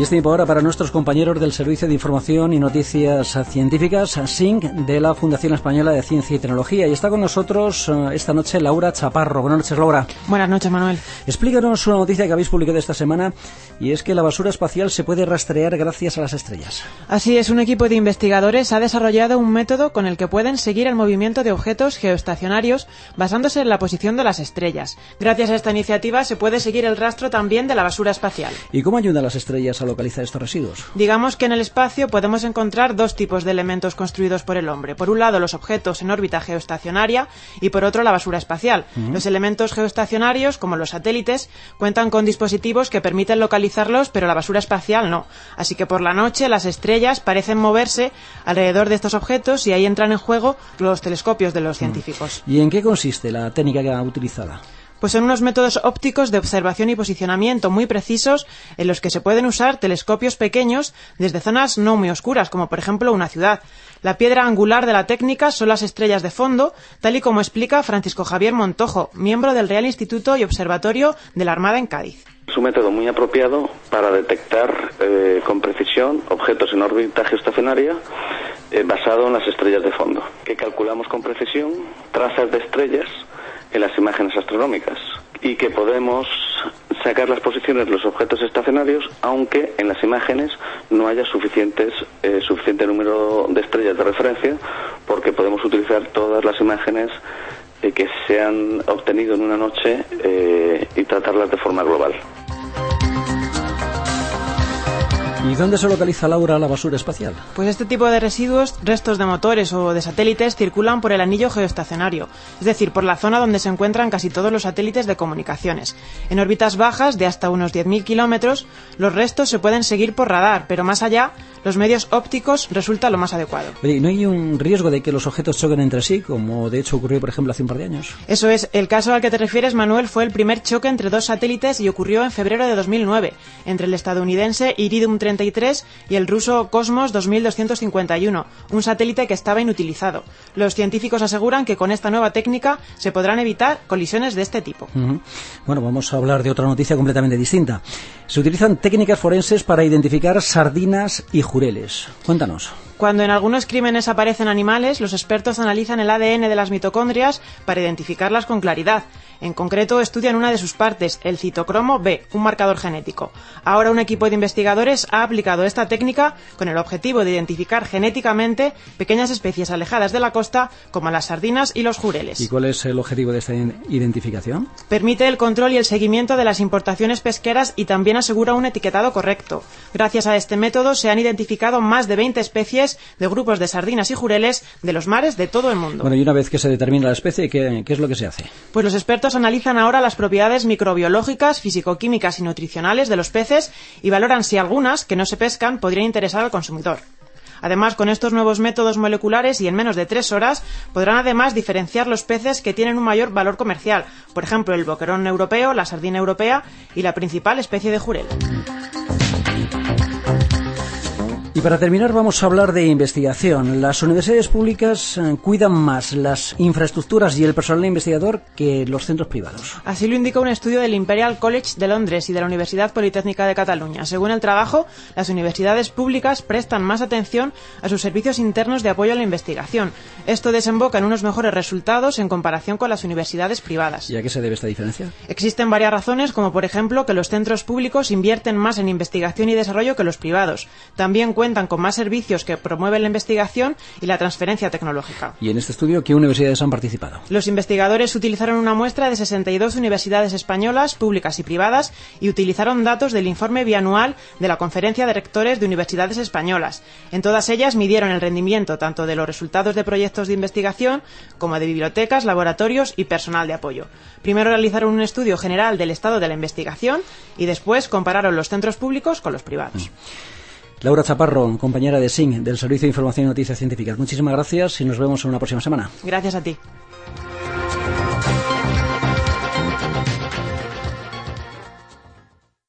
Y es tiempo ahora para nuestros compañeros del Servicio de Información y Noticias Científicas, SINC, de la Fundación Española de Ciencia y Tecnología. Y está con nosotros esta noche Laura Chaparro. Buenas noches, Laura. Buenas noches, Manuel. Explícanos una noticia que habéis publicado esta semana, y es que la basura espacial se puede rastrear gracias a las estrellas. Así es, un equipo de investigadores ha desarrollado un método con el que pueden seguir el movimiento de objetos geoestacionarios basándose en la posición de las estrellas. Gracias a esta iniciativa se puede seguir el rastro también de la basura espacial. ¿Y cómo ayudan las estrellas a localizar estos residuos? Digamos que en el espacio podemos encontrar dos tipos de elementos construidos por el hombre. Por un lado, los objetos en órbita geoestacionaria y por otro, la basura espacial. Los elementos geoestacionarios, como los satélites, cuentan con dispositivos que permiten localizarlos, pero la basura espacial no. Así que por la noche las estrellas parecen moverse alrededor de estos objetos y ahí entran en juego los telescopios de los científicos. ¿Y en qué consiste la técnica utilizada? Pues son unos métodos ópticos de observación y posicionamiento muy precisos en los que se pueden usar telescopios pequeños desde zonas no muy oscuras, como por ejemplo una ciudad. La piedra angular de la técnica son las estrellas de fondo, tal y como explica Francisco Javier Montojo, miembro del Real Instituto y Observatorio de la Armada en Cádiz. Es un método muy apropiado para detectar con precisión objetos en órbita geoestacionaria basado en las estrellas de fondo, que calculamos con precisión trazas de estrellas en las imágenes astronómicas y que podemos sacar las posiciones de los objetos estacionarios aunque en las imágenes no haya suficiente número de estrellas de referencia, porque podemos utilizar todas las imágenes que se han obtenido en una noche y tratarlas de forma global. ¿Y dónde se localiza, Laura, la basura espacial? Pues este tipo de residuos, restos de motores o de satélites, circulan por el anillo geoestacionario, es decir, por la zona donde se encuentran casi todos los satélites de comunicaciones. En órbitas bajas, de hasta unos 10.000 kilómetros, los restos se pueden seguir por radar, pero más allá, los medios ópticos resulta lo más adecuado. Oye, ¿no hay un riesgo de que los objetos choquen entre sí, como de hecho ocurrió, por ejemplo, hace un par de años? Eso es. El caso al que te refieres, Manuel, fue el primer choque entre dos satélites y ocurrió en febrero de 2009, entre el estadounidense Iridium 33 y el ruso Cosmos 2251, un satélite que estaba inutilizado. Los científicos aseguran que con esta nueva técnica se podrán evitar colisiones de este tipo. Bueno, vamos a hablar de otra noticia completamente distinta. Se utilizan técnicas forenses para identificar sardinas y jureles. Cuéntanos. Cuando en algunos crímenes aparecen animales, los expertos analizan el ADN de las mitocondrias para identificarlas con claridad. En concreto, estudian una de sus partes, el citocromo B, un marcador genético. Ahora un equipo de investigadores ha aplicado esta técnica con el objetivo de identificar genéticamente pequeñas especies alejadas de la costa, como las sardinas y los jureles. ¿Y cuál es el objetivo de esta identificación? Permite el control y el seguimiento de las importaciones pesqueras y también asegura un etiquetado correcto. Gracias a este método se han identificado más de 20 especies de grupos de sardinas y jureles de los mares de todo el mundo. Bueno, y una vez que se determina la especie, ¿qué es lo que se hace? Pues los expertos analizan ahora las propiedades microbiológicas, fisicoquímicas y nutricionales de los peces y valoran si algunas, que no se pescan, podrían interesar al consumidor. Además, con estos nuevos métodos moleculares y en menos de 3 horas, podrán además diferenciar los peces que tienen un mayor valor comercial, por ejemplo, el boquerón europeo, la sardina europea y la principal especie de jurel. Y para terminar vamos a hablar de investigación. Las universidades públicas cuidan más las infraestructuras y el personal investigador que los centros privados. Así lo indica un estudio del Imperial College de Londres y de la Universidad Politécnica de Cataluña. Según el trabajo, las universidades públicas prestan más atención a sus servicios internos de apoyo a la investigación. Esto desemboca en unos mejores resultados en comparación con las universidades privadas. ¿Y a qué se debe esta diferencia? Existen varias razones, como por ejemplo que los centros públicos invierten más en investigación y desarrollo que los privados. También cuentan con más servicios que promueven la investigación y la transferencia tecnológica. ¿Y en este estudio qué universidades han participado? Los investigadores utilizaron una muestra de 62 universidades españolas, públicas y privadas, y utilizaron datos del informe bianual de la Conferencia de Rectores de Universidades Españolas. En todas ellas midieron el rendimiento tanto de los resultados de proyectos de investigación como de bibliotecas, laboratorios y personal de apoyo. Primero realizaron un estudio general del estado de la investigación y después compararon los centros públicos con los privados. Laura Chaparro, compañera de SINC, del Servicio de Información y Noticias Científicas. Muchísimas gracias y nos vemos en una próxima semana. Gracias a ti.